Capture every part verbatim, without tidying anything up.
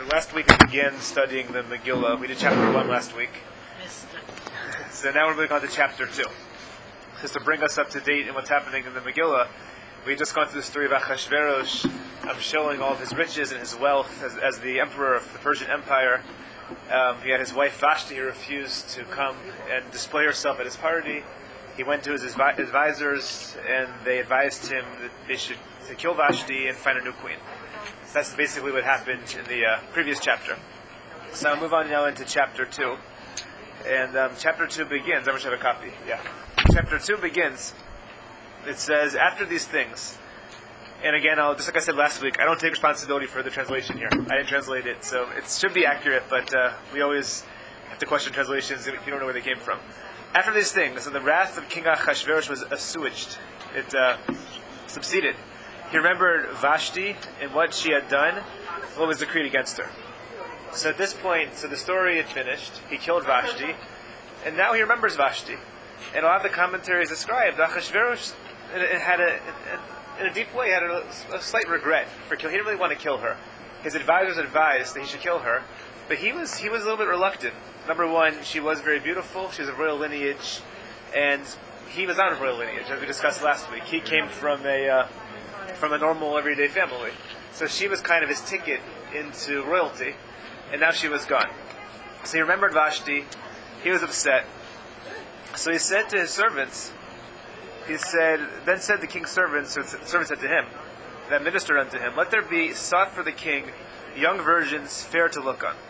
last week we began studying the Megillah. We did chapter one last week. So now we're moving on to chapter two. Just to bring us up to date in what's happening in the Megillah, we just gone through the story of Achashverosh, um, showing all of his riches and his wealth as, as the emperor of the Persian Empire. Um, he had his wife Vashti who refused to come and display herself at his party. He went to his advi- advisors and they advised him that they should to kill Vashti and find a new queen. So that's basically what happened in the uh, previous chapter. So I'll move on now into chapter two. And um, chapter two begins. I wish I have a copy. Yeah. Chapter two begins. It says, after these things, and again, I'll, just like I said last week, I don't take responsibility for the translation here. I didn't translate it, so it should be accurate, but uh, we always have to question translations if you don't know where they came from. After these things, and the wrath of King Achashverosh was assuaged. It uh, subsided. He remembered Vashti and what she had done, what was decreed against her. So at this point, so the story had finished. He killed Vashti, and now he remembers Vashti. And a lot of the commentaries described Achashverosh had a, in a deep way, had a, a slight regret for killing. He didn't really want to kill her. His advisors advised that he should kill her, but he was he was a little bit reluctant. Number one, she was very beautiful. She was of royal lineage, and he was not of royal lineage, as we discussed last week. He came from a uh, from a normal, everyday family. So she was kind of his ticket into royalty, and now she was gone. So he remembered Vashti. He was upset. So he said to his servants, he said, then said the king's servants, or the servant said to him, that ministered unto him, let there be sought for the king young virgins fair to look on.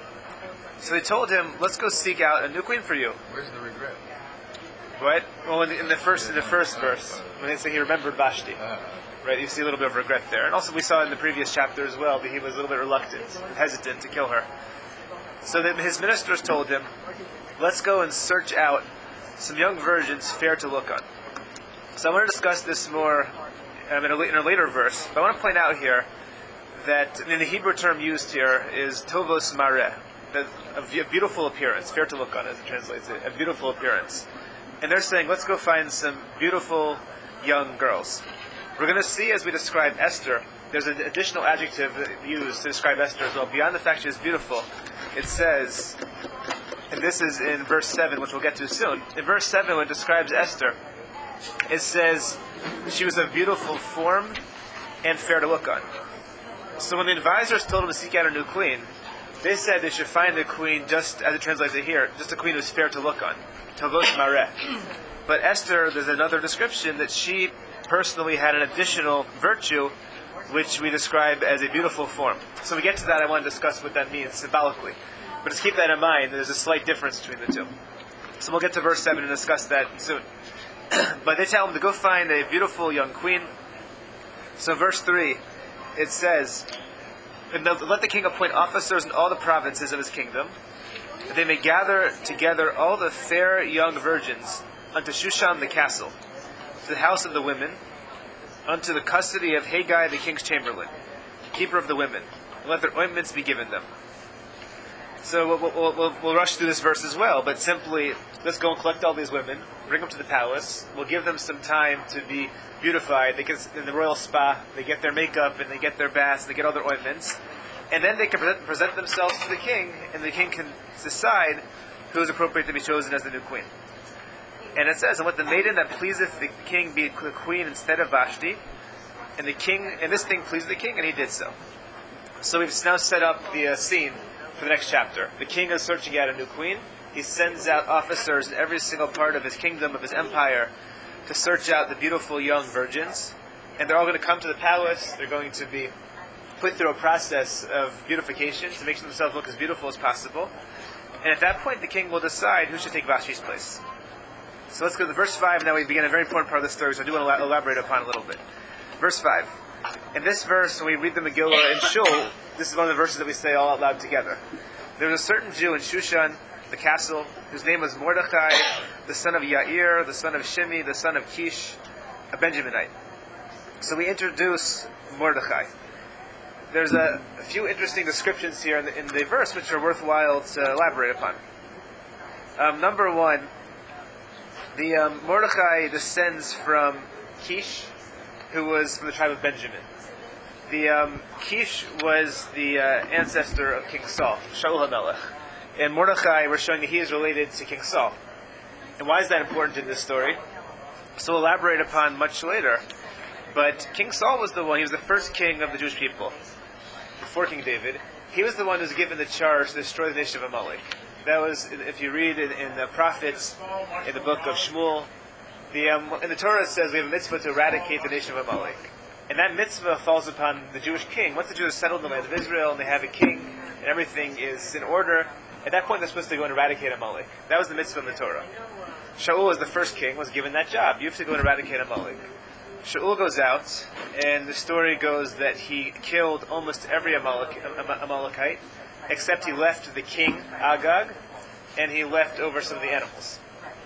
So they told him, let's go seek out a new queen for you. Where's the regret? What? Well, in the, in the first in the first verse, when they say he remembered Vashti, Uh, right? You see a little bit of regret there, and also we saw in the previous chapter as well that he was a little bit reluctant, hesitant to kill her. So then his ministers told him, let's go and search out some young virgins fair to look on. So I want to discuss this more um, in, a, in a later verse, but I want to point out here that in the Hebrew term used here is tovos mareh, that a beautiful appearance, fair to look on, as it translates it, a beautiful appearance. And they're saying, let's go find some beautiful young girls. We're going to see as we describe Esther, there's an additional adjective used to describe Esther as well. Beyond the fact she is beautiful, it says, and this is in verse seven, which we'll get to soon. In verse seven, when it describes Esther, it says she was of beautiful form and fair to look on. So when the advisors told him to seek out a new queen, they said they should find a queen, just as it translates it here, just a queen who's fair to look on. Tovos mareh. But Esther, there's another description that she personally had an additional virtue, which we describe as a beautiful form. So we get to that, I want to discuss what that means symbolically. But just keep that in mind, there's a slight difference between the two. So we'll get to verse seven and discuss that soon. But they tell him to go find a beautiful young queen. So verse three, it says, and let the king appoint officers in all the provinces of his kingdom, that they may gather together all the fair young virgins unto Shushan the castle, to the house of the women, unto the custody of Haggai the king's chamberlain, keeper of the women, and let their ointments be given them. So we'll, we'll, we'll, we'll rush through this verse as well, but simply, let's go and collect all these women, bring them to the palace, we'll give them some time to be beautified. They get in the royal spa, they get their makeup, and they get their baths, they get all their ointments, and then they can present, present themselves to the king, and the king can decide who is appropriate to be chosen as the new queen. And it says, and let the maiden that pleaseth the king be the queen instead of Vashti, and the king, and this thing pleased the king, and he did so. So we've now set up the uh, scene for the next chapter. The king is searching out a new queen. He sends out officers in every single part of his kingdom, of his empire, to search out the beautiful young virgins. And they're all going to come to the palace. They're going to be put through a process of beautification to make themselves look as beautiful as possible. And at that point, the king will decide who should take Vashti's place. So let's go to verse five. Now we begin a very important part of the story, so I do want to elaborate upon it a little bit. Verse five. In this verse, when we read the Megillah in Shul, this is one of the verses that we say all out loud together. There was a certain Jew in Shushan, the castle, whose name was Mordechai, the son of Yair, the son of Shimi, the son of Kish, a Benjaminite. So we introduce Mordechai. There's a, a few interesting descriptions here in the, in the verse which are worthwhile to elaborate upon. Um, number one, the um, Mordechai descends from Kish, who was from the tribe of Benjamin. The um, Kish was the uh, ancestor of King Saul, Shaul HaMelech. And Mordechai, we're showing that he is related to King Saul. And why is that important in this story? So we'll elaborate upon much later. But King Saul was the one, he was the first king of the Jewish people, before King David. He was the one who was given the charge to destroy the nation of Amalek. That was, if you read in, in the prophets, in the book of Shmuel, the, um, in the Torah it says we have a mitzvah to eradicate the nation of Amalek. And that mitzvah falls upon the Jewish king. Once the Jews settled in the land of Israel and they have a king and everything is in order, at that point they're supposed to go and eradicate Amalek. That was the mitzvah in the Torah. Shaul, as the first king, was given that job. You have to go and eradicate Amalek. Shaul goes out, and the story goes that he killed almost every Amalek, Amalekite, except he left the king, Agag, and he left over some of the animals.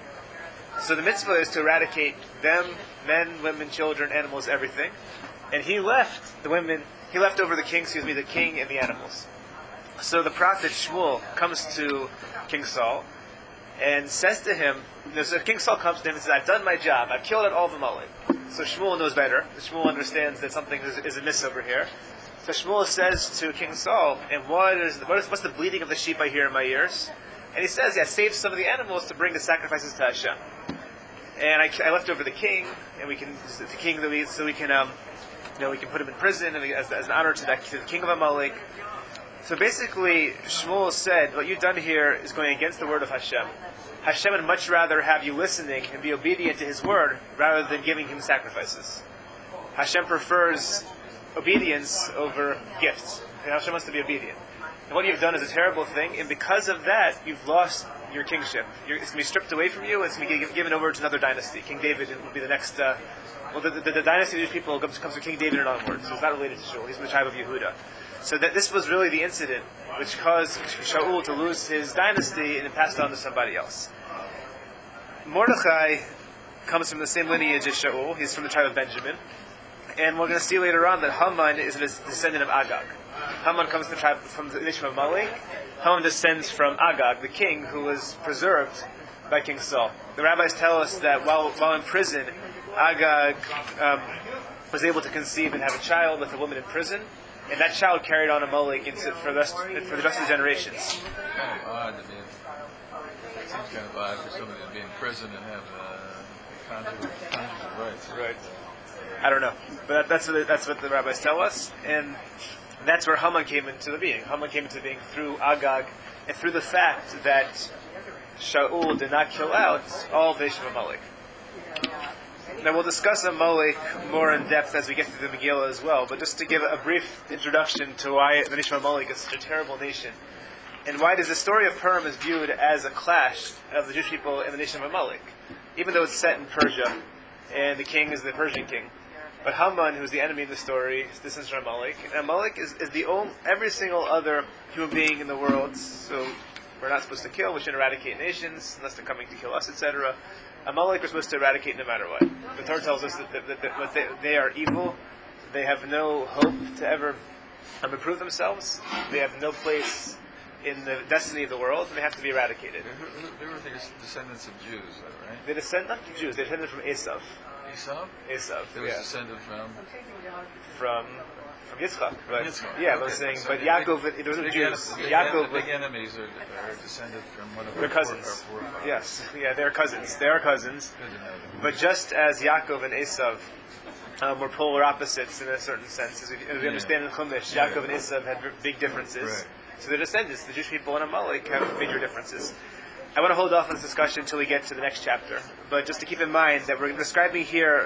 So the mitzvah is to eradicate them, men, women, children, animals, everything. And he left the women, he left over the king, excuse me, the king and the animals. So the prophet Shmuel comes to King Saul and says to him, so King Saul comes to him and says, I've done my job, I've killed out all of Amalek. So Shmuel knows better. Shmuel understands that something is, is amiss over here. So Shmuel says to King Saul, and what is, what is what's the bleating of the sheep I hear in my ears? And he says, yeah, save some of the animals to bring the sacrifices to Hashem. And I, I left over the king, and we can the king that we so we can um, you know we can put him in prison and we, as, as an honor to, that, to the king of Amalek. So basically, Shmuel said, what you've done here is going against the word of Hashem. Hashem would much rather have you listening and be obedient to His word rather than giving Him sacrifices. Hashem prefers obedience over gifts. And Hashem wants to be obedient. And what you've done is a terrible thing, and because of that, you've lost your kingship. You're, it's going to be stripped away from you, and it's going to be given over to another dynasty. King David will be the next... Uh, well, the, the, the dynasty of these people comes, comes from King David and onwards, so it's not related to Shaul. He's from the tribe of Yehuda. So that this was really the incident which caused Shaul to lose his dynasty and it passed on to somebody else. Mordechai comes from the same lineage as Shaul. He's from the tribe of Benjamin. And we're going to see later on that Haman is a descendant of Agag. Haman comes from the tribe from the nation of Amalek. Haman descends from Agag, the king who was preserved by King Saul. The rabbis tell us that while while in prison, Agag um, was able to conceive and have a child with a woman in prison. And that child carried on Amalek into, for, the rest, for the rest of the generations. It's kind of odd to be, it seems kind of odd for somebody to be in prison and have uh, conjugal, conjugal rights. Right. I don't know. But that, that's, what the, that's what the rabbis tell us. And that's where Haman came into the being. Haman came into being through Agag and through the fact that Shaul did not kill out all the nation of Amalek. Now we'll discuss Amalek more in depth as we get through the Megillah as well, but just to give a brief introduction to why the nation of Amalek is such a terrible nation, and why does the story of Purim is viewed as a clash of the Jewish people and the nation of Amalek, even though it's set in Persia, and the king is the Persian king. But Haman, who's the enemy in the story, is descends from Amalek, and Amalek is, is the only, every single other human being in the world, so we're not supposed to kill, we should eradicate nations, unless they're coming to kill us, et cetera. Amalek are supposed to eradicate no matter what. The Torah tells us that, that, that, that they, they are evil. They have no hope to ever um, improve themselves. They have no place in the destiny of the world, and they have to be eradicated. They were the descendants of Jews, right? They descend not from Jews. They descended from Esav. Esau? Esav. They was yeah. descended from from from Yitzchak. Right? Yitzchak. Yeah, okay. I was saying, So but the Yaakov, big, it wasn't big Jews. En- Yaakov, the big enemies are, are descended from one of their our cousins. Four, our forefathers. Yes, yeah, they're cousins. They are cousins. Good to know that. But just as Yaakov and Esav um, were polar opposites in a certain sense, as we, as we Yeah. understand in Chumash, Yeah. Yaakov and Esav had big differences. Right. So their descendants, the Jewish people in Amalek, have major differences. I want to hold off on this discussion until we get to the next chapter. But just to keep in mind that we're describing here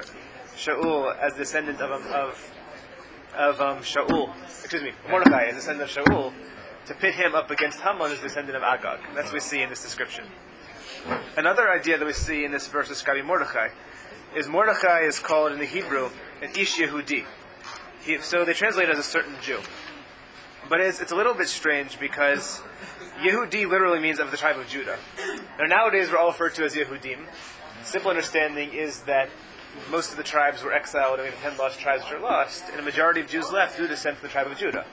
Shaul as descendant of of of um, Shaul, excuse me, Mordechai as descendant of Shaul, to pit him up against Haman as descendant of Agag. That's what we see in this description. Another idea that we see in this verse describing Mordechai is Mordechai is called in the Hebrew an Ish Yehudi. He, so they translate it as a certain Jew. But it's, it's a little bit strange because Yehudi literally means of the tribe of Judah. Now nowadays we're all referred to as Yehudim. Simple understanding is that most of the tribes were exiled, and we have ten lost tribes which are lost, and a majority of Jews left do descend from the tribe of Judah.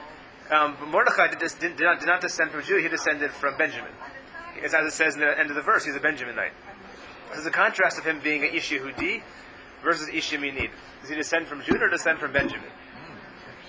Um, but Mordechai did, did, did, not, did not descend from Judah, he descended from Benjamin. As, as it says in the end of the verse, he's a Benjaminite. There's a contrast of him being an Ish Yehudi versus Ish Yeminid. Does he descend from Judah or descend from Benjamin?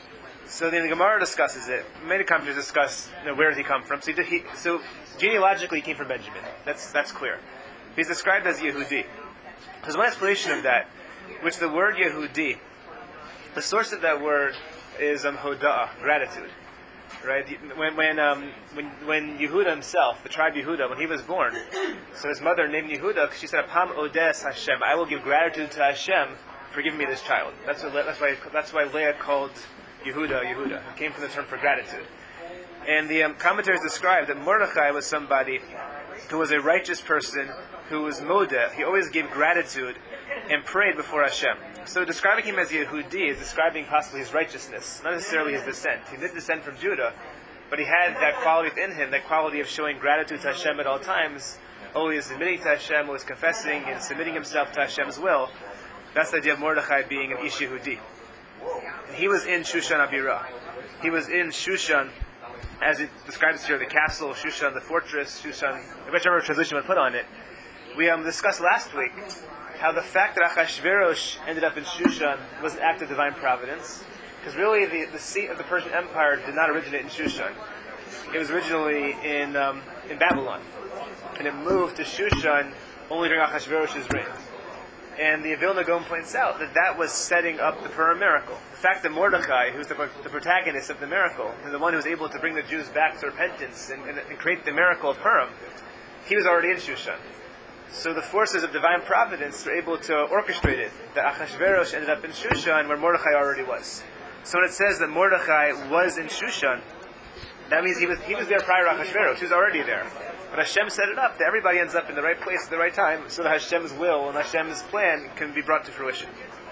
So then the Gemara discusses it. Many commentators discuss, you know, where did he come from. So, he did, he, so genealogically, he came from Benjamin. That's that's clear. He's described as Yehudi. There's one explanation of that, which the word Yehudi, the source of that word is um, Hoda'ah, gratitude. Right? When when um, when when Yehuda himself, the tribe Yehuda, when he was born, so his mother named Yehuda, she said, "Apam odes Hashem, I will give gratitude to Hashem for giving me this child." That's what, that's why that's why Leah called Yehuda Yehuda. It came from the term for gratitude. And the um, commentators describe that Mordechai was somebody who was a righteous person, who was modeh. He always gave gratitude and prayed before Hashem. So describing him as Yehudi is describing possibly his righteousness, not necessarily his descent. He did descend from Judah, but he had that quality within him, that quality of showing gratitude to Hashem at all times, always submitting to Hashem, always confessing and submitting himself to Hashem's will. That's the idea of Mordechai being an Ish Yehudi. He was in Shushan Abirah. He was in Shushan, as it describes here, the castle, Shushan, the fortress, Shushan, whichever translation we put on it. We um, discussed last week how the fact that Achashverosh ended up in Shushan was an act of divine providence, because really the, the seat of the Persian Empire did not originate in Shushan. It was originally in um, in Babylon, and it moved to Shushan only during Achashverosh's reign. And the Vilna Gaon points out that that was setting up the Purim miracle. The fact that Mordechai, who's the, the protagonist of the miracle, and the one who was able to bring the Jews back to repentance and, and, and create the miracle of Purim, he was already in Shushan. So the forces of divine providence were able to orchestrate it, that Achashverosh ended up in Shushan where Mordechai already was. So when it says that Mordechai was in Shushan, that means he was he was there prior to Achashverosh. He was already there. But Hashem set it up that everybody ends up in the right place at the right time, so that Hashem's will and Hashem's plan can be brought to fruition.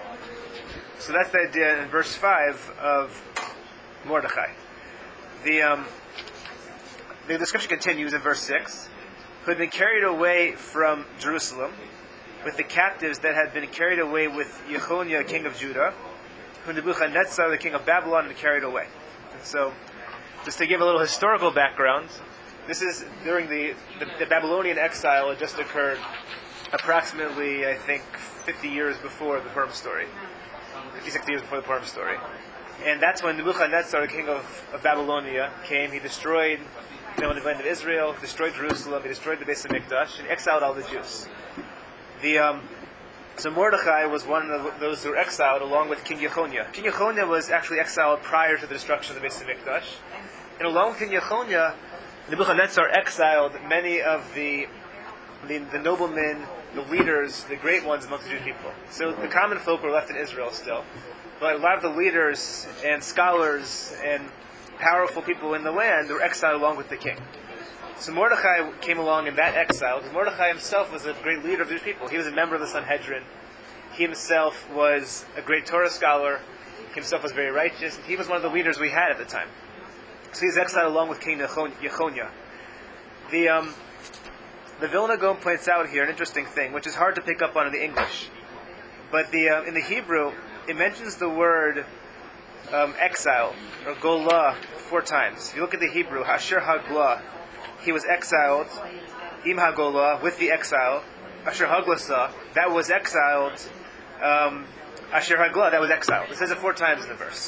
So that's the idea in verse five of Mordechai. The um, the description continues in verse six. Who had been carried away from Jerusalem with the captives that had been carried away with Yechonia, king of Judah, who Nebuchadnezzar, the king of Babylon, had carried away. And so, just to give a little historical background, this is during the, the, the Babylonian exile. It just occurred approximately, I think, fifty years before the Purim story. fifty, sixty years before the Purim story. And that's when Nebuchadnezzar, the king of, of Babylonia, came. He destroyed you know, the land of Israel, destroyed Jerusalem, he destroyed the Beis HaMikdash, and exiled all the Jews. The um, so Mordechai was one of those who were exiled along with King Yechonia. King Yechonia was actually exiled prior to the destruction of the Beis HaMikdash. And along with King Yechonia, Nebuchadnezzar exiled many of the, the the noblemen, the leaders, the great ones amongst the Jewish people. So the common folk were left in Israel still. But a lot of the leaders and scholars and powerful people in the land were exiled along with the king. So Mordechai came along in that exile. Mordechai himself was a great leader of these people. He was a member of the Sanhedrin. He himself was a great Torah scholar. He himself was very righteous. He was one of the leaders we had at the time. So he's exiled along with King Yechonia. The um, the Vilna Gaon points out here an interesting thing, which is hard to pick up on in the English. But the uh, in the Hebrew, it mentions the word Um, exile, or golah, four times. If you look at the Hebrew, Asher Haglah, he was exiled, Im Hagolah, with the exile, Asher Haglasa, that was exiled, um, Asher Haglah, that was exiled. It says it four times in the verse.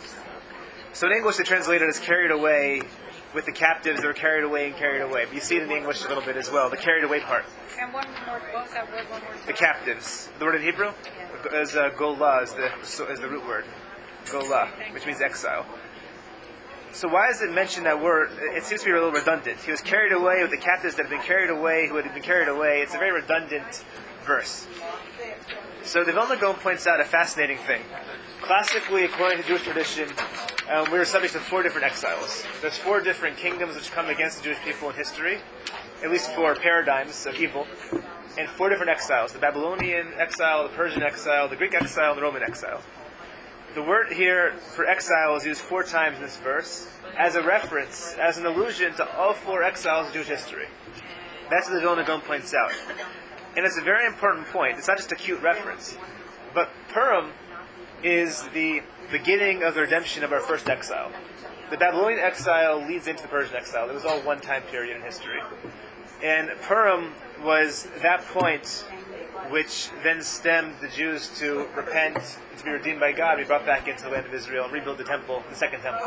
So in English, they translate it as carried away with the captives that were carried away and carried away. But you see it in the English a little bit as well, the carried away part. And one more, what was that word, one more time? The captives. The word in Hebrew is uh, golah, is the, is the root word. Golah, which means exile. So why does it mention that word? It seems to be a little redundant. He was carried away with the captives that had been carried away, who had been carried away. It's a very redundant verse. So the Vilna Gaon points out a fascinating thing. Classically, according to Jewish tradition, um, we were subject to four different exiles. There's four different kingdoms which come against the Jewish people in history, at least four paradigms of evil, and four different exiles: the Babylonian exile, the Persian exile, the Greek exile, and the Roman exile. The word here for exile is used four times in this verse as a reference, as an allusion to all four exiles of Jewish history. That's what the Vilna Gaon points out. And it's a very important point. It's not just a cute reference. But Purim is the beginning of the redemption of our first exile. The Babylonian exile leads into the Persian exile. It was all one time period in history. And Purim was that point which then stemmed the Jews to repent and to be redeemed by God, be brought back into the land of Israel and rebuild the temple, the second temple.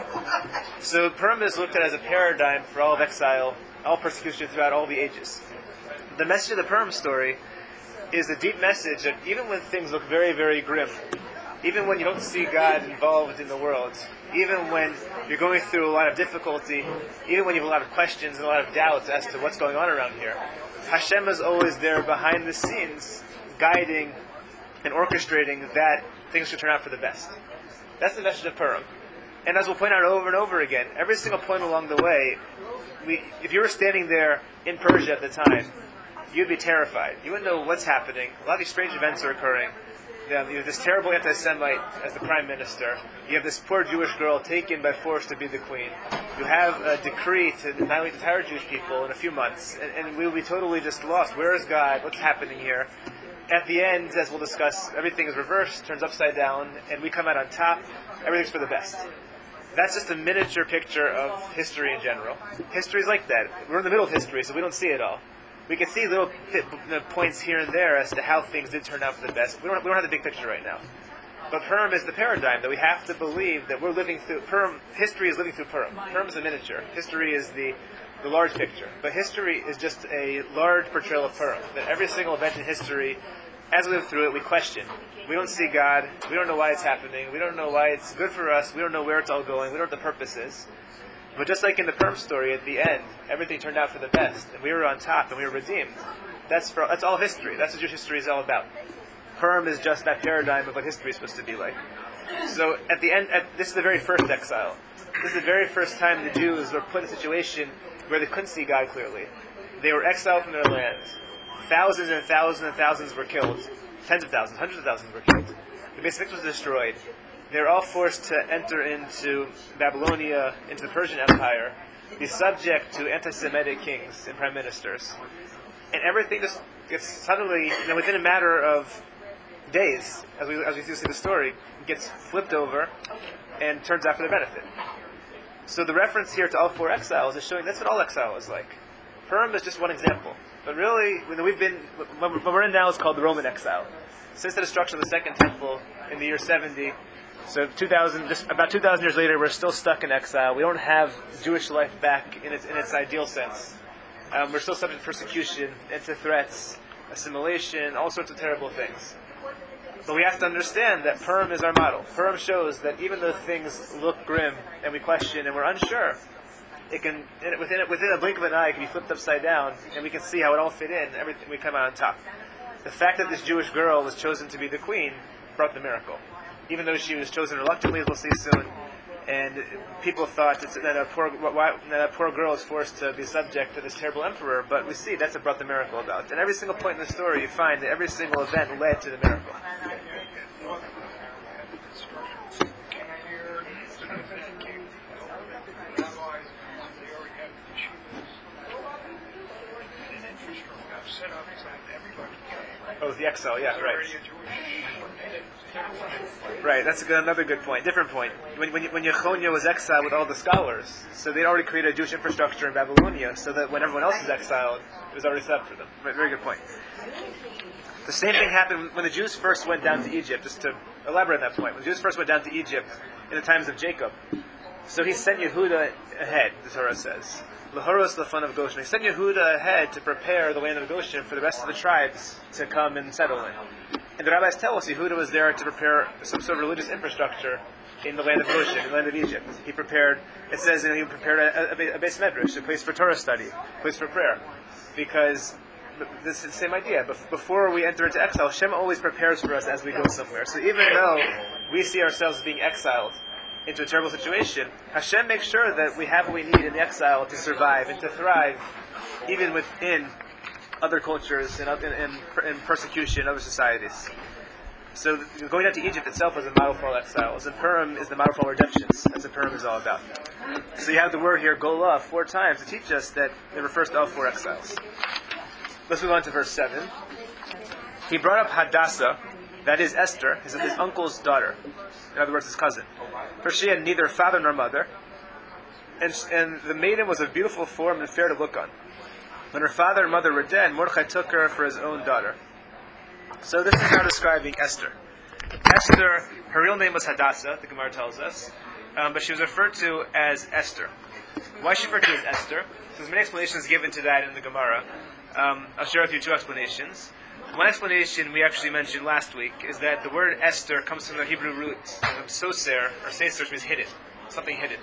So Purim is looked at as a paradigm for all of exile, all persecution throughout all the ages. The message of the Purim story is the deep message that even when things look very, very grim, even when you don't see God involved in the world, even when you're going through a lot of difficulty, even when you have a lot of questions and a lot of doubts as to what's going on around here, Hashem is always there behind the scenes, guiding and orchestrating that things should turn out for the best. That's the message of Purim. And as we'll point out over and over again, every single point along the way, we, if you were standing there in Persia at the time, you'd be terrified. You wouldn't know what's happening. A lot of these strange events are occurring. You have this terrible anti-Semite as the prime minister. You have this poor Jewish girl taken by force to be the queen. You have a decree to annihilate the entire Jewish people in a few months, and, and we'll be totally just lost. Where is God? What's happening here? At the end, as we'll discuss, everything is reversed, turns upside down, and we come out on top. Everything's for the best. That's just a miniature picture of history in general. History is like that. We're in the middle of history, so we don't see it all. We can see little points here and there as to how things did turn out for the best. We don't, we don't have the big picture right now. But Purim is the paradigm that we have to believe that we're living through. Purim, history is living through Purim. Purim is a miniature. History is the, the large picture. But history is just a large portrayal of Purim. That every single event in history, as we live through it, we question. We don't see God. We don't know why it's happening. We don't know why it's good for us. We don't know where it's all going. We don't know what the purpose is. But just like in the Purim story, at the end, everything turned out for the best, and we were on top, and we were redeemed. That's for, that's all history. That's what Jewish history is all about. Purim is just that paradigm of what history is supposed to be like. So at the end, at, this is the very first exile. This is the very first time the Jews were put in a situation where they couldn't see God clearly. They were exiled from their land. Thousands and thousands and thousands were killed. Tens of thousands, hundreds of thousands were killed. The base was destroyed. They were all forced to enter into Babylonia, into the Persian Empire, be subject to anti-Semitic kings and prime ministers. And everything just gets suddenly, you know, within a matter of days, as we as we see the story, gets flipped over and turns out for their benefit. So the reference here to all four exiles is showing that's what all exile is like. Purim is just one example. But really, when we've been, what we're in now is called the Roman exile. Since the destruction of the Second Temple in the year seventy, so two thousand, just about two thousand years later, we're still stuck in exile. We don't have Jewish life back in its in its ideal sense. Um, we're still subject to persecution, and to threats, assimilation, all sorts of terrible things. But we have to understand that Purim is our model. Purim shows that even though things look grim and we question and we're unsure, it can within within a blink of an eye it can be flipped upside down, and we can see how it all fit in. Everything we come out on top. The fact that this Jewish girl was chosen to be the queen brought the miracle. Even though she was chosen reluctantly, as we'll see soon, and people thought that a poor why, that a poor girl is forced to be subject to this terrible emperor, but we see that's what brought the miracle about. And every single point in the story, you find that every single event led to the miracle. Oh, the exile, yeah, right. Right, that's a good, another good point. Different point. When when, when Yechonia was exiled with all the scholars, so they'd already created a Jewish infrastructure in Babylonia, so that when everyone else is exiled, it was already set up for them. Right, very good point. The same thing happened when the Jews first went down to Egypt. Just to elaborate on that point, when the Jews first went down to Egypt in the times of Jacob, so he sent Yehuda ahead. The Torah says, "Lahoros lefan of Goshen." He sent Yehuda ahead to prepare the land of Goshen for the rest of the tribes to come and settle in. And the rabbis tell us Yehuda was there to prepare some sort of religious infrastructure in the land of Goshen, in the land of Egypt. He prepared, it says, you know, he prepared a, a, a base medrash, a place for Torah study, a place for prayer. Because this is the same idea. Before we enter into exile, Hashem always prepares for us as we go somewhere. So even though we see ourselves being exiled into a terrible situation, Hashem makes sure that we have what we need in the exile to survive and to thrive, even within other cultures and, and, and persecution, other societies. So going down to Egypt itself was a model for all exiles, and Purim is the model for all redemptions. That's what Purim is all about. So you have the word here, Golah, four times to teach us that it refers to all four exiles. Let's move on to verse seven. He brought up Hadassah, that is Esther, his, his uncle's daughter. In other words, his cousin. For she had neither father nor mother, and, and the maiden was of beautiful form and fair to look on. When her father and mother were dead, Mordechai took her for his own daughter. So this is now describing Esther. Esther, her real name was Hadassah, the Gemara tells us, um, but she was referred to as Esther. Why is she referred to as Esther? So there's many explanations given to that in the Gemara. Um, I'll share with you two explanations. One explanation we actually mentioned last week is that the word Esther comes from the Hebrew root of soser, or seser, which means hidden, something hidden.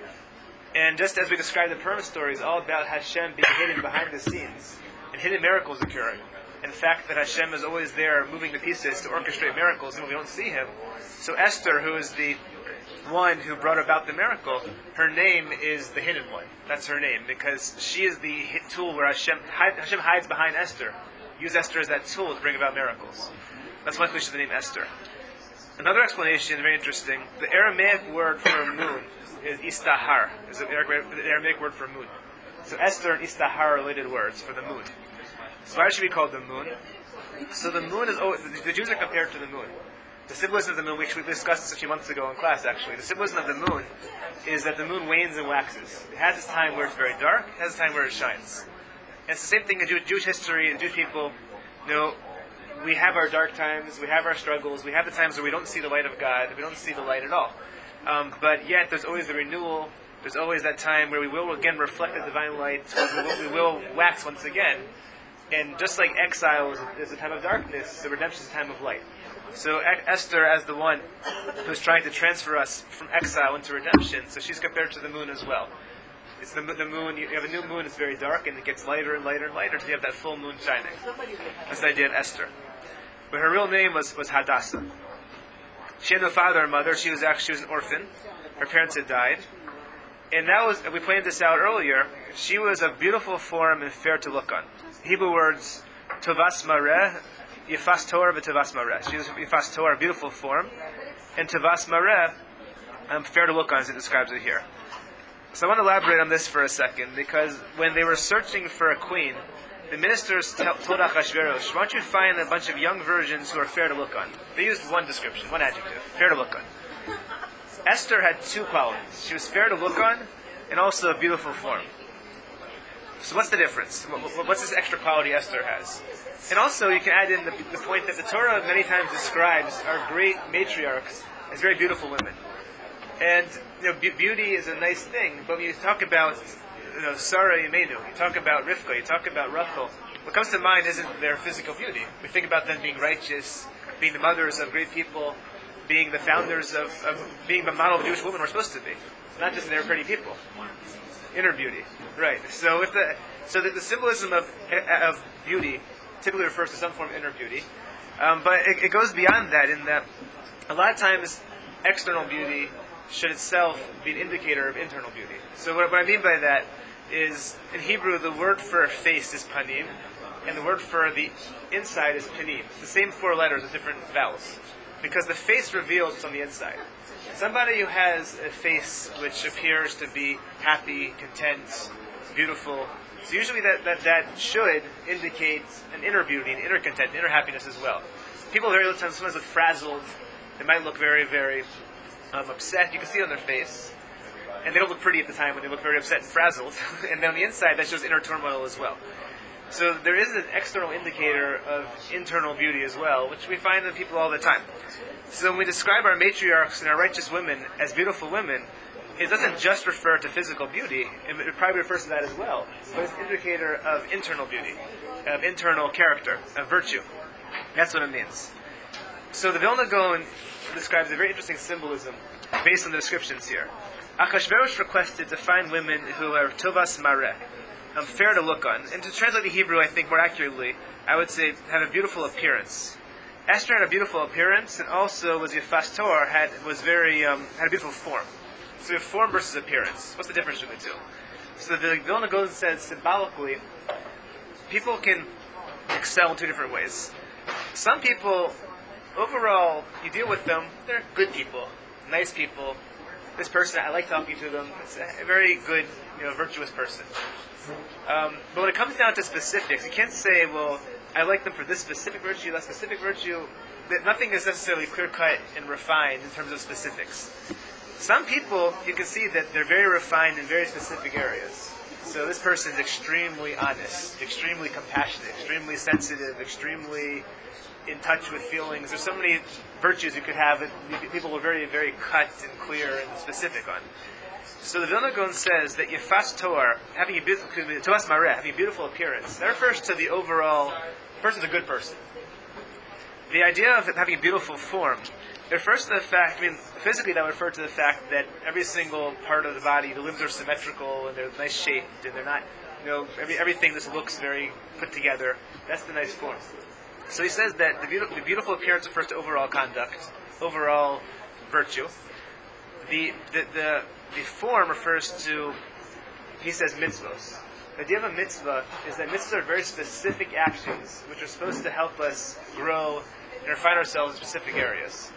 And just as we described the Purim stories, all about Hashem being hidden behind the scenes, and hidden miracles occurring, and the fact that Hashem is always there moving the pieces to orchestrate miracles, and we don't see Him. So Esther, who is the one who brought about the miracle, her name is the hidden one. That's her name, because she is the tool where Hashem, Hashem hides behind Esther. Use Esther as that tool to bring about miracles. That's one explanation of the name Esther. Another explanation, very interesting, the Aramaic word for moon is istahar, is the Aramaic word for moon. So Esther and istahar are related words for the moon. So why should we call it the moon? So the moon is always, the Jews are compared to the moon. The symbolism of the moon, which we discussed this a few months ago in class actually, the symbolism of the moon is that the moon wanes and waxes. It has its time where it's very dark, it has its time where it shines. And it's the same thing in Jew- Jewish history and Jewish people. You know, we have our dark times, we have our struggles, we have the times where we don't see the light of God, we don't see the light at all. Um, but yet there's always the renewal, there's always that time where we will again reflect the divine light, we will, we will wax once again. And just like exile is, is a time of darkness, the redemption is a time of light. So Esther, as the one who's trying to transfer us from exile into redemption, so she's compared to the moon as well. It's the, the moon, you have a new moon, it's very dark, and it gets lighter and lighter and lighter until you have that full moon shining. That's the idea of Esther. But her real name was, was Hadassah. She had no father or mother, she was actually she was an orphan. Her parents had died. And that was, we pointed this out earlier, she was of beautiful form and fair to look on. Hebrew words, tovas mareh, yifas torah v'tovas mareh. She was yifas torah, beautiful form, and tovas mareh, um, fair to look on, as it describes it here. So I want to elaborate on this for a second, because when they were searching for a queen, the ministers t- told Achashverosh, why don't you find a bunch of young virgins who are fair to look on? They used one description, one adjective, fair to look on. Esther had two qualities. She was fair to look on, and also a beautiful form. So what's the difference? What's this extra quality Esther has? And also you can add in the, the point that the Torah many times describes our great matriarchs as very beautiful women. And you know, be- beauty is a nice thing, but when you talk about you know, Sarah Yemenu, you talk about Rivka, you talk about Rachel, what comes to mind isn't their physical beauty. We think about them being righteous, being the mothers of great people, being the founders of, of being the model of Jewish women we're supposed to be. Not just they're pretty people. Inner beauty. Right. So if the so that the symbolism of of beauty typically refers to some form of inner beauty. Um, but it, it goes beyond that in that a lot of times external beauty should itself be an indicator of internal beauty. So what, what I mean by that is, in Hebrew, the word for face is panim, and the word for the inside is panim. It's the same four letters with different vowels. Because the face reveals what's on the inside. Somebody who has a face which appears to be happy, content, beautiful, so usually that, that, that should indicate an inner beauty, an inner content, inner happiness as well. People very little times sometimes look frazzled, they might look very, very um, upset, you can see it on their face, and they don't look pretty at the time when they look very upset and frazzled, and then on the inside that shows inner turmoil as well. So there is an external indicator of internal beauty as well, which we find in people all the time. So when we describe our matriarchs and our righteous women as beautiful women, it doesn't just refer to physical beauty, it probably refers to that as well, but it's an indicator of internal beauty, of internal character, of virtue. That's what it means. So the Vilna Gaon describes a very interesting symbolism based on the descriptions here. Achashverosh requested to find women who are tovas mareh, um, fair to look on. And to translate the Hebrew, I think more accurately, I would say have a beautiful appearance. Esther had a beautiful appearance, and also was Yifas Torah, had was very um, had a beautiful form. So we have form versus appearance. What's the difference between the two? So the Vilna Gaon says symbolically, people can excel in two different ways. Some people, overall, you deal with them, they're good people, nice people. This person, I like talking to them. It's a very good, you know, virtuous person. Um, but when it comes down to specifics, you can't say, well, I like them for this specific virtue, that specific virtue. That nothing is necessarily clear-cut and refined in terms of specifics. Some people, you can see that they're very refined in very specific areas. So this person is extremely honest, extremely compassionate, extremely sensitive, extremely in touch with feelings. There's so many virtues you could have that people were very, very cut and clear and specific on. So the Vilna Gaon says that Yefas Toar, having a beautiful, Toas Mareh, having a beautiful appearance, that refers to the overall, the person's a good person. The idea of having a beautiful form, it refers to the fact, I mean, physically that would refer to the fact that every single part of the body, the limbs are symmetrical and they're nice shaped and they're not, you know, every, everything just looks very put together. That's the nice form. So he says that the beautiful, the beautiful appearance refers to overall conduct, overall virtue. The, the, the, the form refers to, he says, mitzvos. The idea of a mitzvah is that mitzvahs are very specific actions which are supposed to help us grow and refine ourselves in specific areas.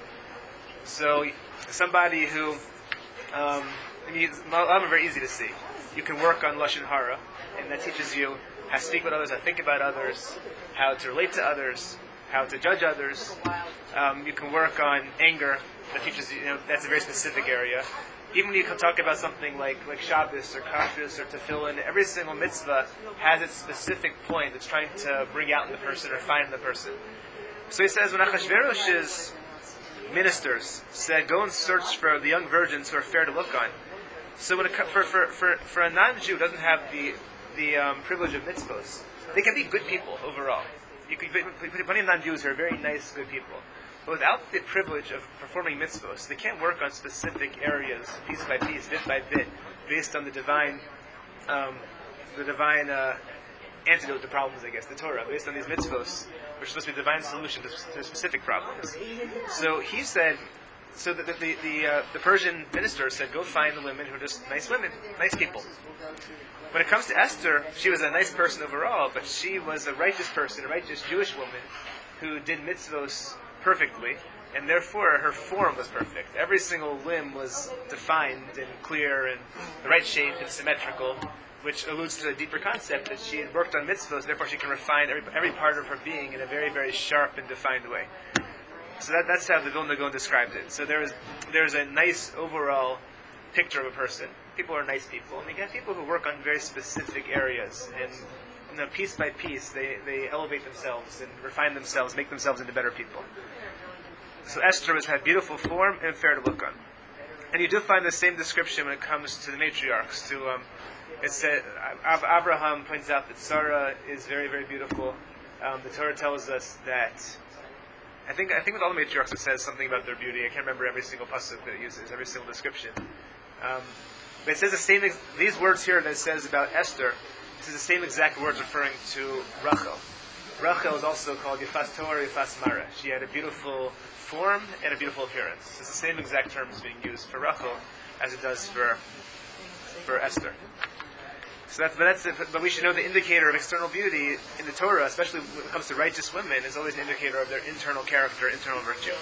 So somebody who, um, I mean, a lot of them are very easy to see. You can work on Lashon Hara, and that teaches you how to speak with others, how to think about others, how to relate to others, how to judge others. Um, you can work on anger, that teaches you, you know, that's a very specific area. Even when you can talk about something like, like Shabbos or Kashrus or Tefillin, every single mitzvah has its specific point it's trying to bring out in the person or find in the person. So he says, when Achashverosh's ministers said, go and search for the young virgins who are fair to look on. So when it, for, for, for, for a non-Jew who doesn't have the, the um, privilege of mitzvahs, they can be good people overall. You can put plenty of non-Jews who are very nice, good people. But without the privilege of performing mitzvahs, they can't work on specific areas, piece by piece, bit by bit, based on the divine, um, the divine uh, antidote to problems, I guess, the Torah, based on these mitzvahs, which are supposed to be divine solution to, to specific problems. So he said, so the the the, the, uh, the Persian minister said, go find the women who are just nice women, nice people. When it comes to Esther, she was a nice person overall, but she was a righteous person, a righteous Jewish woman who did mitzvahs perfectly, and therefore her form was perfect. Every single limb was defined and clear and the right shape and symmetrical, which alludes to a deeper concept that she had worked on mitzvahs, therefore she can refine every, every part of her being in a very, very sharp and defined way. So that, that's how the Vilna Gaon described it. So there is there is a nice overall picture of a person. People are nice people, and you get people who work on very specific areas, and you know, piece by piece, they, they elevate themselves and refine themselves, make themselves into better people. So Esther was had beautiful form and fair to look on. And you do find the same description when it comes to the matriarchs. To um, it said Ab- Abraham points out that Sarah is very, very beautiful. Um, the Torah tells us that. I think I think with all the matriarchs it says something about their beauty. I can't remember every single pasuk that it uses, every single description. Um, but it says the same. Ex- these words here that it says about Esther. This is the same exact words referring to Rachel. Rachel is also called Yefas Toar, Yefas Mareh. She had a beautiful form and a beautiful appearance. It's the same exact terms being used for Rachel as it does for for Esther. So that's, but that's it. But we should know the indicator of external beauty in the Torah, especially when it comes to righteous women, is always an indicator of their internal character, internal virtue.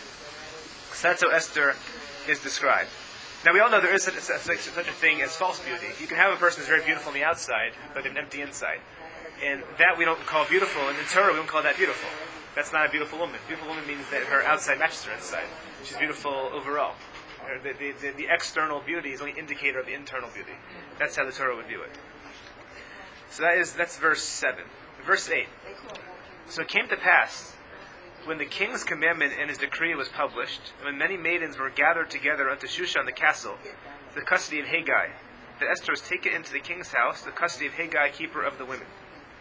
So that's how Esther is described. Now we all know there is such, such, such a thing as false beauty. You can have a person who's very beautiful on the outside, but an empty inside. And that we don't call beautiful, and in Torah we don't call that beautiful. That's not a beautiful woman. Beautiful woman means that her outside matches her inside. She's beautiful overall. The, the, the, the external beauty is only an indicator of the internal beauty. That's how the Torah would view it. So that is that's verse seven. Verse eight. So it came to pass, when the king's commandment and his decree was published, and when many maidens were gathered together unto Shushan the castle, the custody of Haggai, that Esther was taken into the king's house, the custody of Haggai, keeper of the women.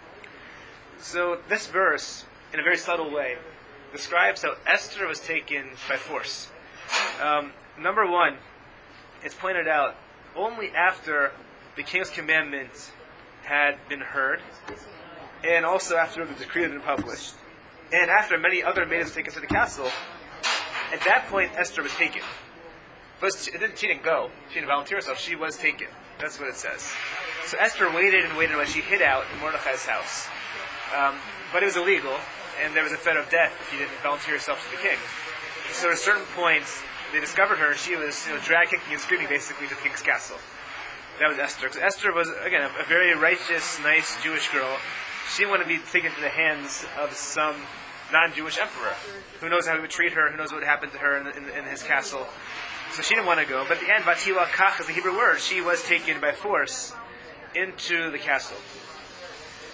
So this verse, in a very subtle way, describes how Esther was taken by force. Um, number one, it's pointed out only after the king's commandment had been heard, and also after the decree had been published, and after many other maidens were taken to the castle. At that point, Esther was taken. But she didn't, she didn't go. She didn't volunteer herself. She was taken. That's what it says. So Esther waited and waited while she hid out in Mordechai's house. Um, but it was illegal, and there was a threat of death if she didn't volunteer herself to the king. So at a certain point, they discovered her, and she was you know, dragged, kicking, and screaming, basically, to the king's castle. That was Esther. So Esther was, again, a, a very righteous, nice Jewish girl. She didn't want to be taken into the hands of some non-Jewish emperor. Who knows how he would treat her, who knows what would happen to her in, in, in his castle. So she didn't want to go. But at the end, Vatila Kach is the Hebrew word. She was taken by force into the castle.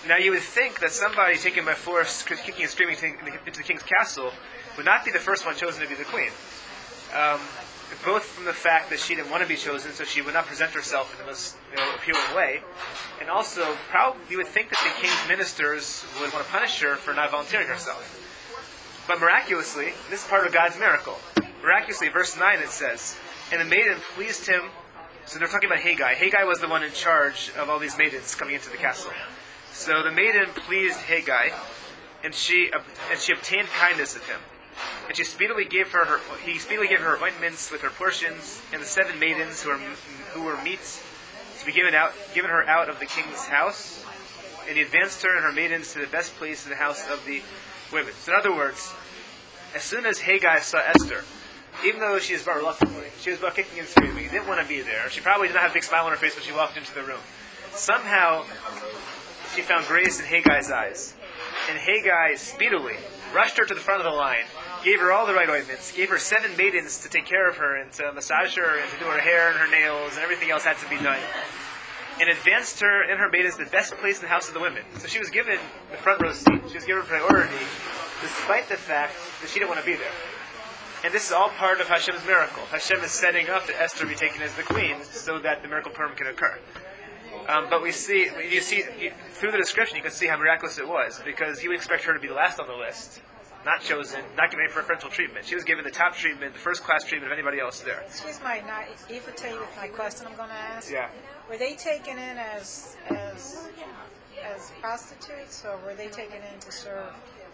Now you would think that somebody taken by force, kicking and screaming into the king's castle, would not be the first one chosen to be the queen. Um, both from the fact that she didn't want to be chosen, so she would not present herself in the most you know, appealing way, and also probably you would think that the king's ministers would want to punish her for not volunteering herself. But miraculously, this is part of God's miracle. Miraculously, verse nine it says, "And the maiden pleased him." So they're talking about Haggai. Haggai was the one in charge of all these maidens coming into the castle. So the maiden pleased Haggai, and she and she obtained kindness of him. And she speedily gave her, her he speedily gave her ointments with her portions, and the seven maidens who were who were meet to be given out given her out of the king's house. And he advanced her and her maidens to the best place in the house of the women. So in other words, as soon as Haggai saw Esther, even though she was brought reluctantly, she was brought kicking and screaming, didn't want to be there. She probably did not have a big smile on her face when she walked into the room. Somehow, she found grace in Haggai's eyes. And Haggai speedily rushed her to the front of the line, gave her all the right ointments, gave her seven maidens to take care of her and to massage her and to do her hair and her nails and everything else had to be done, and advanced her and her maidens to the best place in the house of the women. So she was given the front row seat. She was given priority, despite the fact that she didn't want to be there. And this is all part of Hashem's miracle. Hashem is setting up that Esther be taken as the queen so that the miracle Purim can occur. Um, but we see, you see, you, through the description, you can see how miraculous it was, because you would expect her to be the last on the list, not chosen, not given any preferential treatment. She was given the top treatment, the first class treatment of anybody else there. Excuse my naivete with my question I'm going to ask. Yeah. Were they taken in as as as prostitutes, or were they taken in to serve?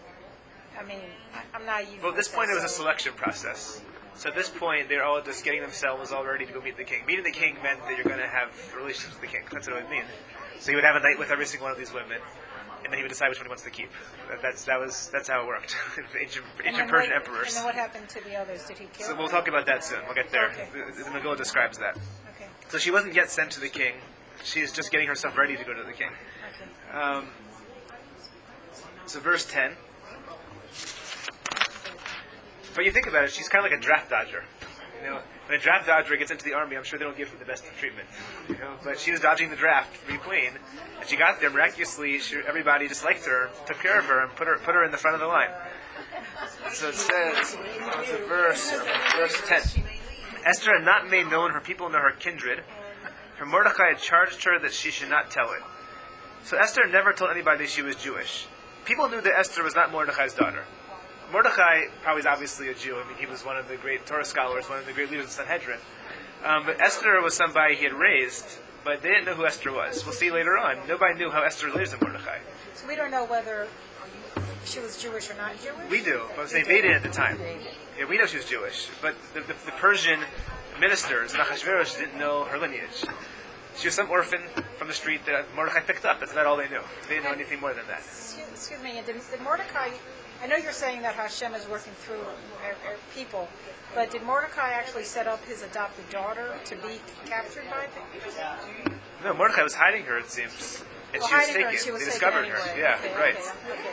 I mean, I, I'm not. Well, at this point, it was a selection process. So at this point, they're all just getting themselves all ready to go meet the king. Meeting the king meant that you're going to have relations with the king. That's what it would mean. So he would have a night with every single one of these women, and then he would decide which one he wants to keep. That, that's that was that's how it worked. ancient ancient Persian what, emperors. And then what happened to the others? Did he kill So them? we'll talk about that soon. We'll get there. Okay. The, the Megillah describes that. Okay. So she wasn't yet sent to the king. She is just getting herself ready to go to the king. Okay. Um, so verse ten. But you think about it, she's kind of like a draft dodger. You know, when a draft dodger gets into the army, I'm sure they don't give her the best treatment. You know, but she was dodging the draft to be queen, and she got there miraculously. She, everybody just liked her, took care of her, and put her put her in the front of the line. So it says, it's a verse, verse ten. Esther had not made known her people nor her kindred, for Mordecai had charged her that she should not tell it. So Esther never told anybody she was Jewish. People knew that Esther was not Mordecai's daughter. Mordecai probably is obviously a Jew. I mean, he was one of the great Torah scholars, one of the great leaders of the Sanhedrin. Um, but Esther was somebody he had raised, but they didn't know who Esther was. We'll see later on. Nobody knew how Esther lives in Mordecai. So we don't know whether she was Jewish or not Jewish? We do, but they didn't at the time. Yeah, we know she was Jewish, but the, the, the Persian ministers, Achashverosh, didn't know her lineage. She was some orphan from the street that Mordecai picked up. That's about all they knew. They didn't know anything more than that. Excuse, excuse me, did, did Mordecai... I know you're saying that Hashem is working through our, our people, but did Mordecai actually set up his adopted daughter to be captured by them? No, Mordecai was hiding her, it seems. And Well, she was hiding taken. her, she was they taken discovered anyway. her. Yeah, Okay, right.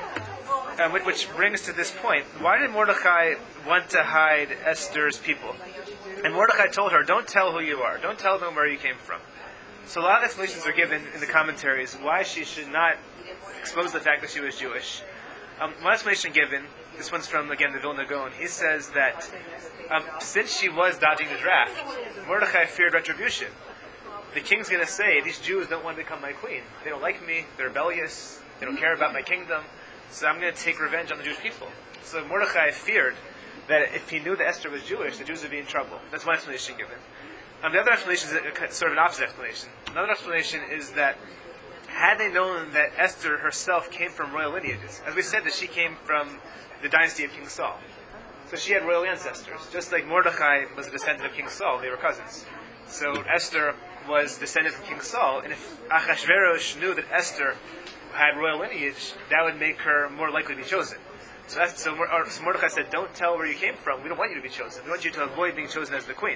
okay, okay. Um, which, which brings to this point. Why did Mordecai want to hide Esther's people? And Mordecai told her, don't tell who you are. Don't tell them where you came from. So a lot of explanations are given in the commentaries why she should not expose the fact that she was Jewish. Um, one explanation given, this one's from, again, the Vilna Gaon. He says that um, since she was dodging the draft, Mordecai feared retribution. The king's going to say, these Jews don't want to become my queen. They don't like me. They're rebellious. They don't care about my kingdom. So I'm going to take revenge on the Jewish people. So Mordecai feared that if he knew that Esther was Jewish, the Jews would be in trouble. That's one explanation given. Um, the other explanation is a, sort of an opposite explanation. Another explanation is that had they known that Esther herself came from royal lineages, as we said that she came from the dynasty of King Saul. So she had royal ancestors. Just like Mordecai was a descendant of King Saul, they were cousins. So Esther was descended from King Saul, and if Achashverosh knew that Esther had royal lineage, that would make her more likely to be chosen. So, that's, so, so Mordecai said, don't tell where you came from. We don't want you to be chosen. We want you to avoid being chosen as the queen.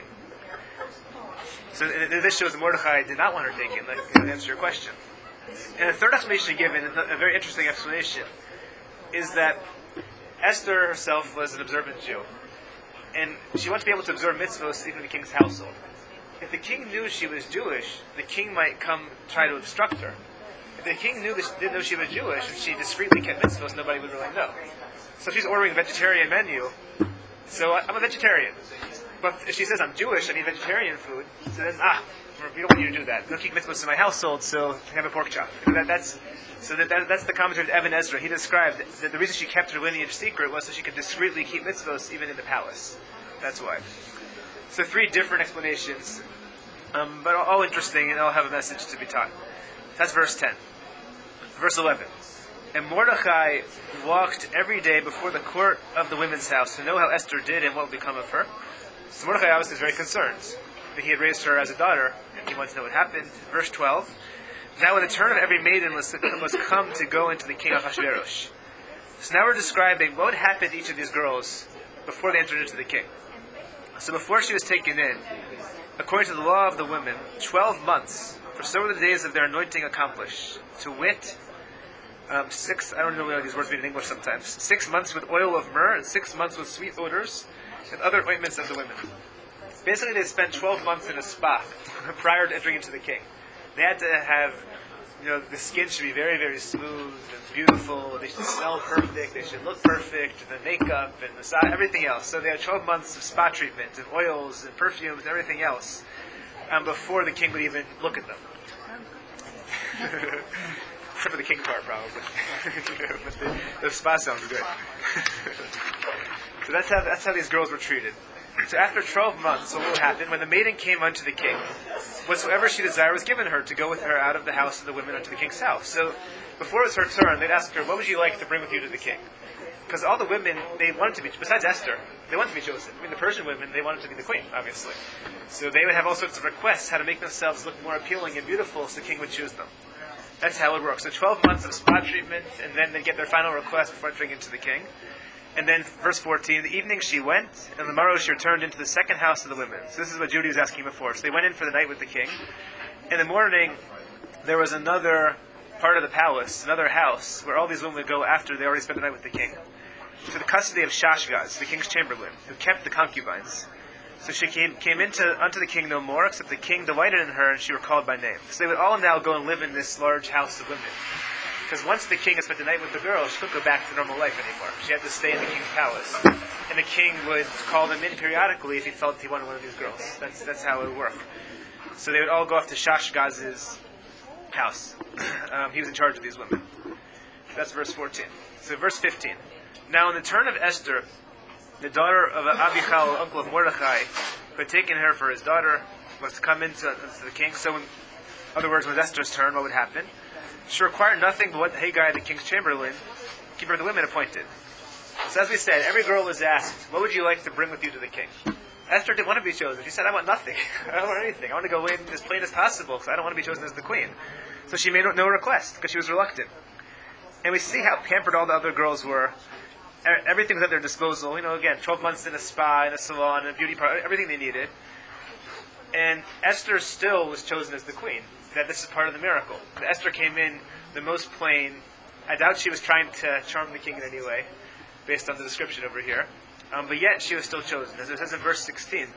So this shows that Mordecai did not want her taken, like, to answer your question. And a third explanation given, a very interesting explanation, is that Esther herself was an observant Jew. And she wanted to be able to observe mitzvahs even in the king's household. If the king knew she was Jewish, the king might come try to obstruct her. If the king knew that she didn't know she was Jewish, and she discreetly kept mitzvahs, nobody would really know. So she's ordering a vegetarian menu. So I, I'm a vegetarian. But if she says I'm Jewish, I need vegetarian food, so then, ah, we don't want you to do that. Don't keep mitzvahs in my household, so have a pork chop. That, that's, so that, that, that's the commentary of Evan Ezra. He described that the reason she kept her lineage secret was so she could discreetly keep mitzvahs even in the palace. That's why. So three different explanations, um, but all interesting, and all have a message to be taught. That's verse ten. Verse eleven. And Mordechai walked every day before the court of the women's house to know how Esther did and what would become of her. So Mordechai obviously is very concerned that he had raised her as a daughter, and he wanted to know what happened. Verse twelve. Now when the turn of every maiden was, was come to go into the king of Ahasuerus. So now we're describing what would happen to each of these girls before they entered into the king. So before she was taken in, according to the law of the women, twelve months, for so were the days of their anointing accomplished. To wit, um, six, I don't know what these words mean in English sometimes, six months with oil of myrrh, and six months with sweet odors, and other ointments of the women. Basically, they spent twelve months in a spa prior to entering into the king. They had to have, you know, the skin should be very, very smooth and beautiful. They should smell perfect. They should look perfect. And the makeup and massage, everything else. So they had twelve months of spa treatment and oils and perfumes and everything else um, before the king would even look at them. Except for the king part, probably. But the, the spa sounds good. So that's how that's how these girls were treated. So after twelve months, so what would happen? When the maiden came unto the king, whatsoever she desired was given her to go with her out of the house of the women unto the king's house. So before it was her turn, they'd ask her, what would you like to bring with you to the king? Because all the women, they wanted to be, besides Esther, they wanted to be chosen. I mean, the Persian women, they wanted to be the queen, obviously. So they would have all sorts of requests, how to make themselves look more appealing and beautiful so the king would choose them. That's how it works. So twelve months of spa treatment, and then they get their final request before entering into the king. And then, verse fourteen, the evening she went, and the morrow she returned into the second house of the women. So this is what Judy was asking before. So they went in for the night with the king. In the morning, there was another part of the palace, another house, where all these women would go after they already spent the night with the king, to the custody of Shashgaz, the king's chamberlain, who kept the concubines. So she came, came into unto the king no more, except the king delighted in her, and she were called by name. So they would all now go and live in this large house of women. Because once the king had spent the night with the girl, she couldn't go back to normal life anymore. She had to stay in the king's palace. And the king would call them in periodically if he felt he wanted one of these girls. That's that's how it would work. So they would all go off to Shashgaz's house. Um, he was in charge of these women. That's verse fourteen. So verse fifteen. Now in the turn of Esther, the daughter of Abichal, uncle of Mordechai, who had taken her for his daughter, was to come into, into the king. So in other words, when Esther's turn, what would happen? She required nothing but what Haggai, the king's chamberlain, keeper of the women, appointed. So as we said, every girl was asked, what would you like to bring with you to the king? Esther didn't want to be chosen. She said, I want nothing. I don't want anything. I want to go in as plain as possible because I don't want to be chosen as the queen. So she made no request because she was reluctant. And we see how pampered all the other girls were. Everything was at their disposal. You know, again, twelve months in a spa, in a salon, in a beauty parlor, everything they needed. And Esther still was chosen as the queen. That this is part of the miracle. That Esther came in the most plain. I doubt she was trying to charm the king in any way, based on the description over here. Um, but yet she was still chosen, as it says in verse sixteen.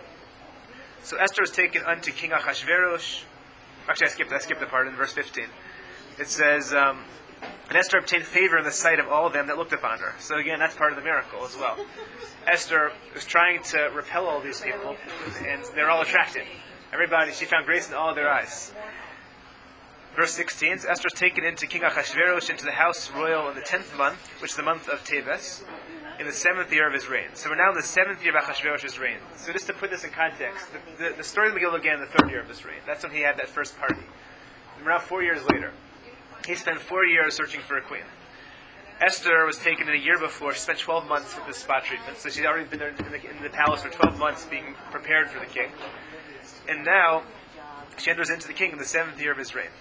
So Esther was taken unto King Ahasuerus. Actually, I skipped. I skipped the part in verse fifteen. It says, um, and Esther obtained favor in the sight of all of them that looked upon her. So again, that's part of the miracle as well. Esther was trying to repel all these people, and they're all attracted. Everybody, she found grace in all of their eyes. Verse sixteen, so Esther is taken into King Ahasuerus into the house royal in the tenth month, which is the month of Teves, in the seventh year of his reign. So we're now in the seventh year of Ahasuerus' reign. So just to put this in context, the, the, the story of the Megillah began in the third year of his reign. That's when he had that first party. And we're now four years later. He spent four years searching for a queen. Esther was taken in a year before. She spent twelve months with this spa treatment. So she'd already been there in the, in the palace for twelve months being prepared for the king. And now she enters into the king in the seventh year of his reign.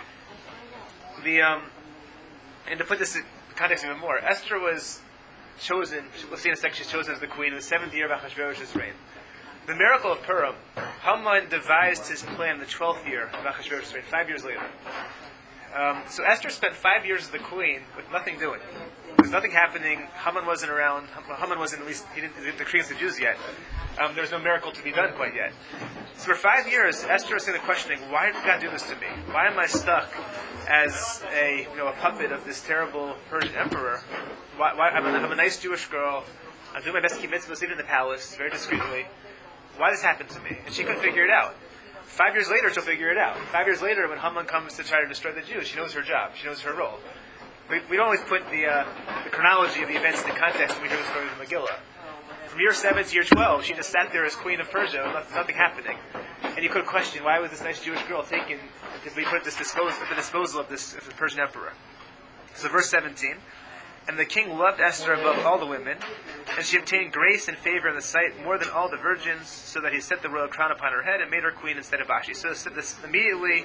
The um, and to put this in context even more, Esther was chosen. We'll see in a second. She's chosen as the queen in the seventh year of Ahasuerus' reign. The miracle of Purim, Haman devised his plan in the twelfth year of Ahasuerus' reign, five years later. Um, so Esther spent five years as the queen with nothing doing. There's nothing happening. Haman wasn't around. Haman wasn't, at least, he didn't, he didn't decree against the Jews yet. Um, there was no miracle to be done quite yet. So for five years, Esther was sitting there questioning, why did God do this to me? Why am I stuck as a you know a puppet of this terrible Persian emperor. Why, why, I'm, a, I'm a nice Jewish girl. I'm doing my best to keep mitzvahs, living in the palace very discreetly. Why this happened to me? And she couldn't figure it out. Five years later, she'll figure it out. Five years later, when Haman comes to try to destroy the Jews, she knows her job. She knows her role. We, we don't always put the, uh, the chronology of the events into context when we hear the story of the Megillah. From year seven to year twelve, she just sat there as queen of Persia, with nothing happening. And you could question, why was this nice Jewish girl taken to be put at, this dispos- at the disposal of this of the Persian emperor? So verse seventeen, and the king loved Esther above all the women, and she obtained grace and favor in the sight more than all the virgins, so that he set the royal crown upon her head and made her queen instead of Vashti. So this, immediately,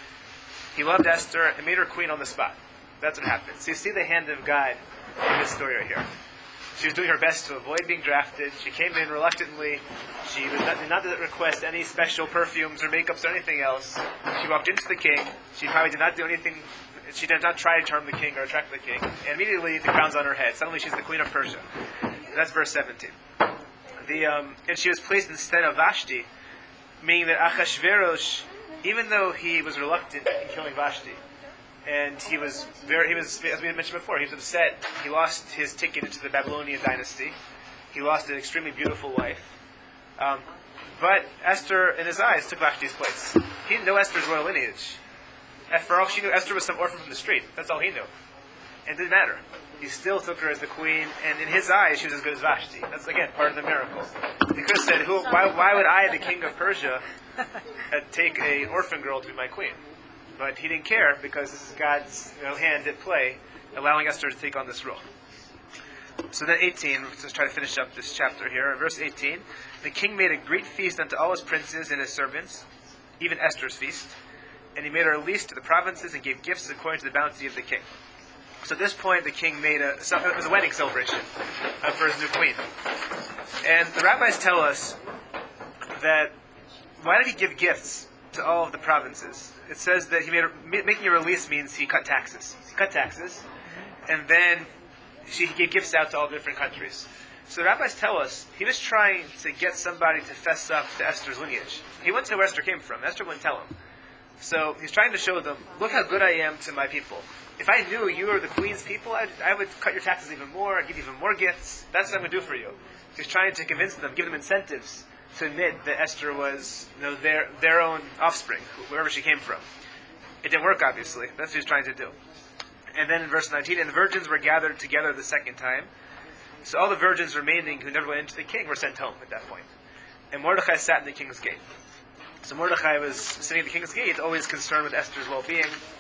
he loved Esther and made her queen on the spot. That's what happened. So you see the hand of God in this story right here. She was doing her best to avoid being drafted. She came in reluctantly. She was not, did not request any special perfumes or makeups or anything else. She walked into the king. She probably did not do anything. She did not try to charm the king or attract the king. And immediately the crown's on her head. Suddenly she's the queen of Persia. That's verse seventeen. The um, and she was placed instead of Vashti, meaning that Achashverosh, even though he was reluctant in killing Vashti, and he was very, he was, as we mentioned before, he was upset. He lost his ticket into the Babylonian dynasty. He lost an extremely beautiful wife. Um, but Esther, in his eyes, took Vashti's place. He didn't know Esther's royal lineage. For all she knew, Esther was some orphan from the street. That's all he knew. And it didn't matter. He still took her as the queen, and in his eyes, she was as good as Vashti. That's, again, part of the miracle. He could have said, Who, why, why would I, the king of Persia, uh, take an orphan girl to be my queen? But he didn't care, because this is God's you know, hand at play, allowing Esther to take on this role. So then eighteen, let's try to finish up this chapter here. Verse eighteen, the king made a great feast unto all his princes and his servants, even Esther's feast. And he made her a lease to the provinces and gave gifts according to the bounty of the king. So at this point, the king made a, it was a wedding celebration uh, for his new queen. And the rabbis tell us that, why did he give gifts to all of the provinces? It says that he made a, making a release means he cut taxes. He cut taxes, and then she, he gave gifts out to all different countries. So the rabbis tell us he was trying to get somebody to fess up to Esther's lineage. He wanted to know where Esther came from. Esther wouldn't tell him. So he's trying to show them, look how good I am to my people. If I knew you were the queen's people, I'd, I would cut your taxes even more, I'd give you even more gifts. That's what I'm going to do for you. He's trying to convince them, give them incentives to admit that Esther was you know, their their own offspring, wherever she came from. It didn't work, obviously. That's what he was trying to do. And then in verse nineteen, and the virgins were gathered together the second time. So all the virgins remaining who never went into the king were sent home at that point. And Mordechai sat in the king's gate. So Mordechai was sitting at the king's gate, always concerned with Esther's well-being.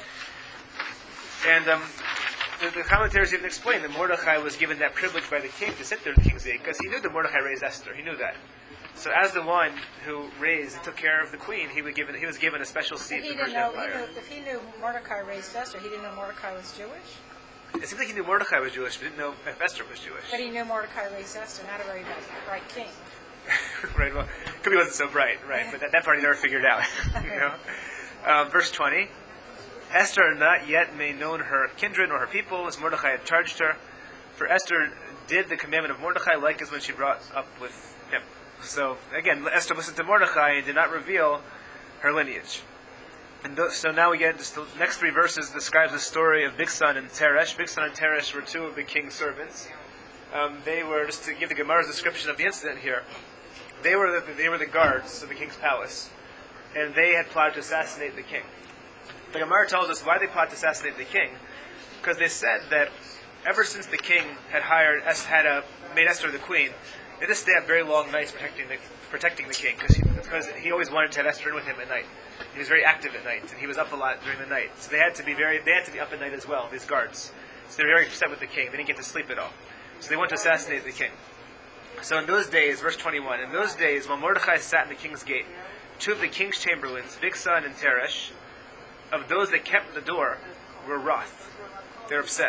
And um, the, the commentaries even explain that Mordechai was given that privilege by the king to sit there at the king's gate, because he knew that Mordechai raised Esther. He knew that. So as the one who raised and took care of the queen, he, would given, he was given a special seat in the Persian know, Empire. he knew, if he knew Mordecai raised Esther, he didn't know Mordecai was Jewish? It seems like he knew Mordechai was Jewish, but didn't know if Esther was Jewish. But he knew Mordecai raised Esther, not a very bright king. Right, well, could be wasn't so bright, right? But that, that part he never figured out. You know? Um, verse twenty, Esther had not yet made known her kindred nor her people, as Mordechai had charged her. For Esther did the commandment of Mordechai, like as when she brought up with him. So, again, Esther listened to Mordechai and did not reveal her lineage. And th- so now we get just the next three verses describes the story of Bigsan and Teresh. Bigsan and Teresh were two of the king's servants. Um, they were, just to give the Gemara's description of the incident here, they were the, they were the guards of the king's palace, and they had plotted to assassinate the king. The Gemara tells us why they plotted to assassinate the king, because they said that ever since the king had hired, had uh, made Esther the queen, they just stay up very long nights protecting the protecting the king, because he, because he always wanted to have Esther in with him at night. He was very active at night, and he was up a lot during the night. So they had to be very they had to be up at night as well, these guards. So they were very upset with the king. They didn't get to sleep at all. So they wanted to assassinate the king. So in those days, verse twenty-one, in those days, while Mordechai sat in the king's gate, two of the king's chamberlains, Bigsan and Teresh, of those that kept the door, were wroth. They were upset.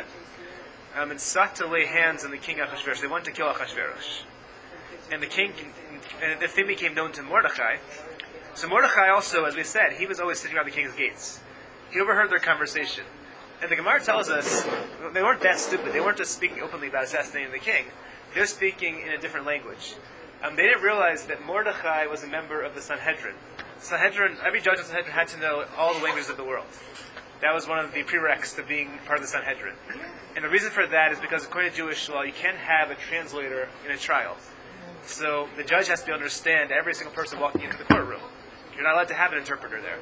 Um, and sought to lay hands on the king Achashverosh. They wanted to kill Achashverosh. And the king, and the thing became known to Mordechai. So Mordechai also, as we said, he was always sitting around the king's gates. He overheard their conversation. And the Gemara tells us, they weren't that stupid. They weren't just speaking openly about assassinating the king. They were speaking in a different language. Um, they didn't realize that Mordechai was a member of the Sanhedrin. Sanhedrin, every judge of the Sanhedrin had to know all the languages of the world. That was one of the prereqs to being part of the Sanhedrin. And the reason for that is because according to Jewish law, you can't have a translator in a trial. So the judge has to understand every single person walking into the courtroom. You're not allowed to have an interpreter there.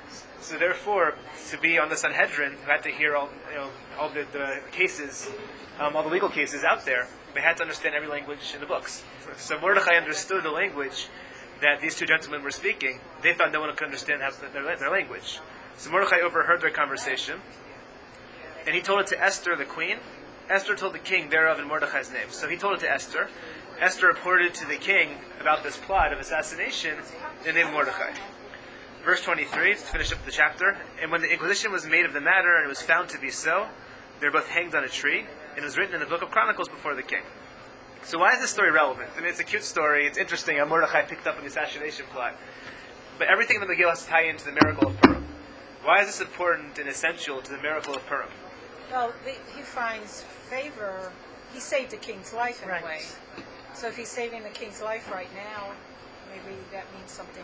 So therefore, to be on the Sanhedrin, who had to hear all, you know, all the, the cases, um, all the legal cases out there, they had to understand every language in the books. So Mordechai understood the language that these two gentlemen were speaking. They thought no one could understand how, their, their language. So Mordechai overheard their conversation, and he told it to Esther, the queen. Esther told the king thereof in Mordechai's name. So he told it to Esther. Esther reported to the king about this plot of assassination in the name of Mordechai. Verse twenty-three, to finish up the chapter. And when the inquisition was made of the matter, and it was found to be so, they were both hanged on a tree, and it was written in the book of Chronicles before the king. So why is this story relevant? I mean, it's a cute story. It's interesting how Mordechai picked up on the assassination plot. But everything in the Megillah has to tie into the miracle of Purim. Why is this important and essential to the miracle of Purim? Well, the, he finds favor. He saved the king's life in Right. a way. So if he's saving the king's life right now, maybe that means something.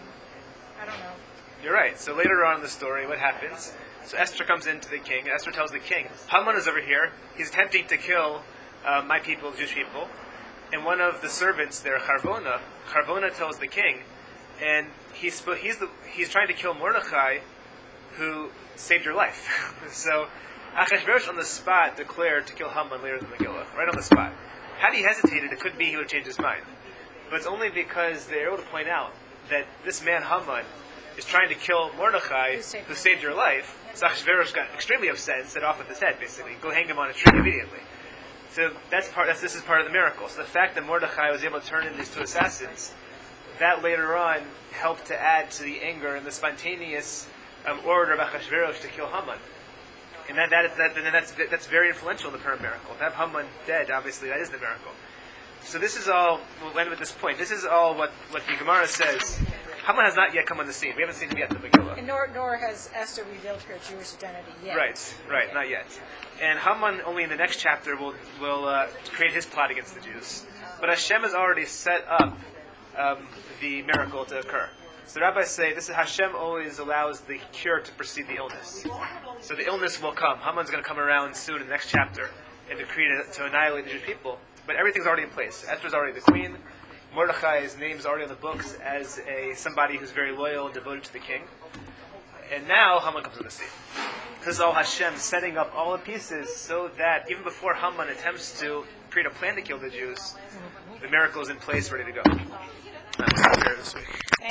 I don't know. You're right. So later on in the story, what happens? So Esther comes into the king. Esther tells the king, Haman is over here. He's attempting to kill uh, my people, Jewish people. And one of the servants there, Charvona, Charvona tells the king, and he's he's the, he's trying to kill Mordechai, who saved your life. So Achashverosh on the spot declared to kill Haman later in the Megillah, right on the spot. Had he hesitated, it could be he would change his mind. But it's only because they're able to point out that this man Haman is trying to kill Mordechai, Who saved who saved your life. So Achashverosh got extremely upset and set off with his head, basically. Go hang him on a tree immediately. So that's part. That's, this is part of the miracle. So the fact that Mordechai was able to turn in these two assassins, that later on helped to add to the anger and the spontaneous um, order of Achashverosh to kill Haman. And that, that, that, that, that's, that's very influential in the Purim miracle. To have Haman dead, obviously, that is the miracle. So this is all, we'll end with this point, this is all what, what the Gemara says. Haman has not yet come on the scene. We haven't seen him yet in the Megillah. And nor, nor has Esther revealed her Jewish identity yet. Right, right, Okay. not yet. And Haman, only in the next chapter, will will uh, create his plot against the Jews. But Hashem has already set up um, the miracle to occur. So the rabbis say this is Hashem always allows the cure to precede the illness. So the illness will come. Haman's going to come around soon in the next chapter and to create a, to annihilate the Jewish people. But everything's already in place. Esther's already the queen. Mordechai's name is already on the books as a somebody who's very loyal and devoted to the king. And now Haman comes on the scene. This is all Hashem setting up all the pieces so that even before Haman attempts to create a plan to kill the Jews, the miracle is in place, ready to go. That's what we're here this week.